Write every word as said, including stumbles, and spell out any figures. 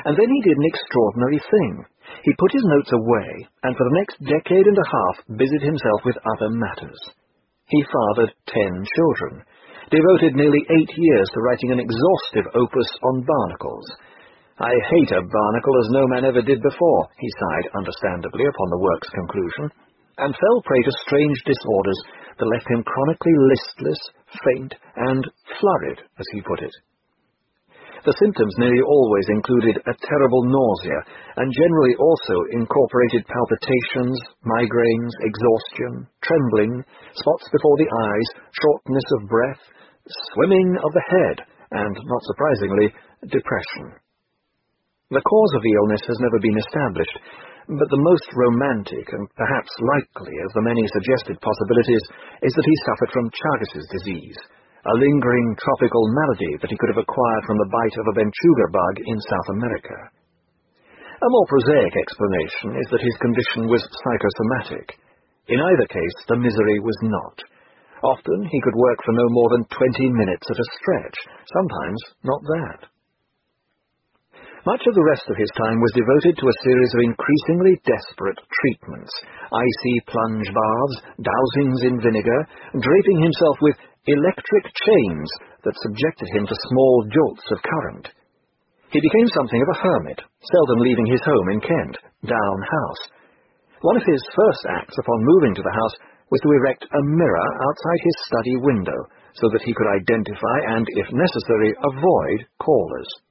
And then he did an extraordinary thing. He put his notes away, and for the next decade and a half busied himself with other matters. He fathered ten children, devoted nearly eight years to writing an exhaustive opus on barnacles. "I hate a barnacle as no man ever did before," he sighed understandably upon the work's conclusion, and fell prey to strange disorders that left him chronically listless, faint, and flurried, as he put it. The symptoms nearly always included a terrible nausea, and generally also incorporated palpitations, migraines, exhaustion, trembling, spots before the eyes, shortness of breath, swimming of the head, and, not surprisingly, depression. The cause of the illness has never been established, but the most romantic and perhaps likely of the many suggested possibilities is that he suffered from Chagas' disease, a lingering tropical malady that he could have acquired from the bite of a benchuga bug in South America. A more prosaic explanation is that his condition was psychosomatic. In either case, the misery was not. Often he could work for no more than twenty minutes at a stretch, sometimes not that. Much of the rest of his time was devoted to a series of increasingly desperate treatments, icy plunge baths, dousings in vinegar, draping himself with electric chains that subjected him to small jolts of current. He became something of a hermit, seldom leaving his home in Kent, Down House. One of his first acts upon moving to the house was to erect a mirror outside his study window, so that he could identify and, if necessary, avoid callers.